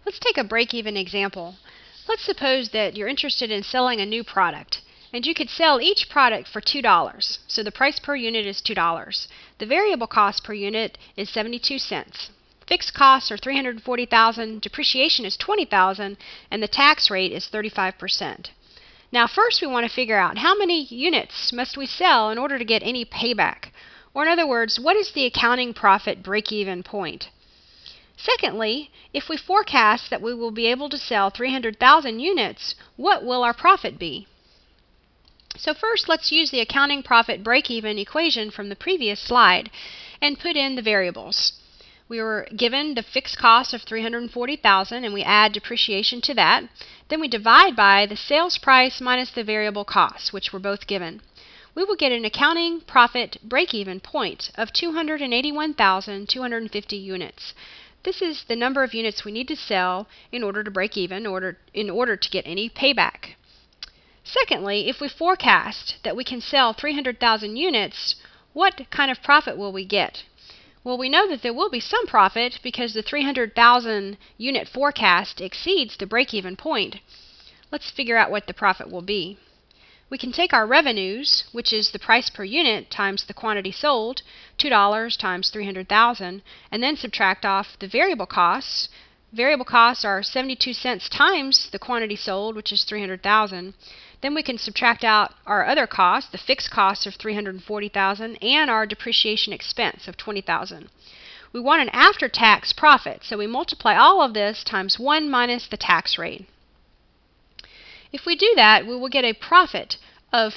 Let's take a break-even example. Let's suppose that you're interested in selling a new product, and you could sell each product for $2. So the price per unit is $2. The variable cost per unit is 72 cents. Fixed costs are $340,000, depreciation is $20,000, and the tax rate is 35%. Now first we want to figure out how many units must we sell in order to get any payback. Or in other words, what is the accounting profit break-even point? Secondly, if we forecast that we will be able to sell 300,000 units, what will our profit be? So first let's use the accounting profit break-even equation from the previous slide and put in the variables. We were given the fixed cost of $340,000 and we add depreciation to that. Then we divide by the sales price minus the variable costs, which were both given. We will get an accounting profit break-even point of 281,250 units. This is the number of units we need to sell in order to break even, in order to get any payback. Secondly, if we forecast that we can sell 300,000 units, what kind of profit will we get? Well, we know that there will be some profit because the 300,000 unit forecast exceeds the break-even point. Let's figure out what the profit will be. We can take our revenues, which is the price per unit times the quantity sold, $2 times 300,000, and then subtract off the variable costs. Variable costs are 72 cents times the quantity sold, which is 300,000. Then we can subtract out our other costs, the fixed costs of 340,000 and our depreciation expense of 20,000. We want an after-tax profit, so we multiply all of this times 1 minus the tax rate. If we do that, we will get a profit of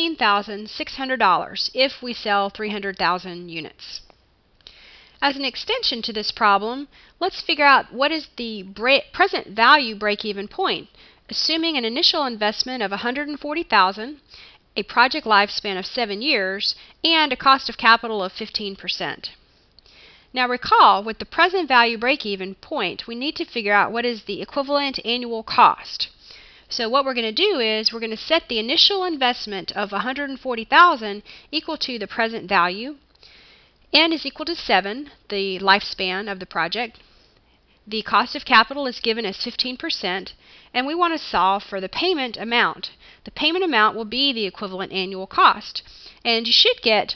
$15,600 if we sell 300,000 units. As an extension to this problem, let's figure out what is the present value break-even point, assuming an initial investment of $140,000, a project lifespan of 7 years, and a cost of capital of 15%. Now recall, with the present value break-even point, we need to figure out what is the equivalent annual cost. So what we're going to do is we're going to set the initial investment of $140,000 equal to the present value. N is equal to 7, the lifespan of the project. The cost of capital is given as 15%, and we want to solve for the payment amount. The payment amount will be the equivalent annual cost, and you should get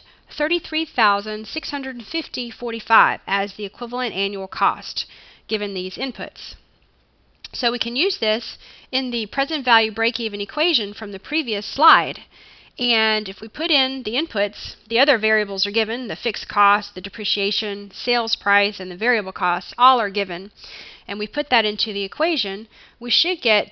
$33,650.45 as the equivalent annual cost given these inputs. So we can use this in the present value break-even equation from the previous slide. And if we put in the inputs, the other variables are given, the fixed cost, the depreciation, sales price, and the variable costs all are given. And we put that into the equation, we should get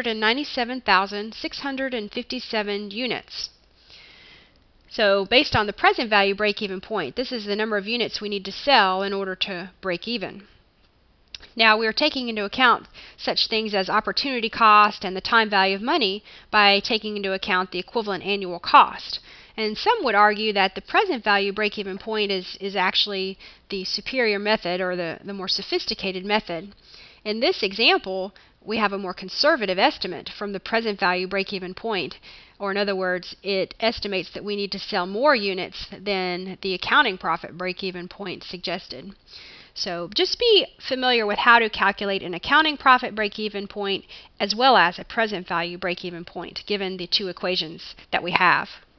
297,657 units. So based on the present value break-even point, this is the number of units we need to sell in order to break even. Now we are taking into account such things as opportunity cost and the time value of money by taking into account the equivalent annual cost. And some would argue that the present value break-even point is actually the superior method, or the more sophisticated method. In this example, we have a more conservative estimate from the present value break-even point, or in other words, it estimates that we need to sell more units than the accounting profit break-even point suggested. So just be familiar with how to calculate an accounting profit break-even point as well as a present value break-even point, given the two equations that we have.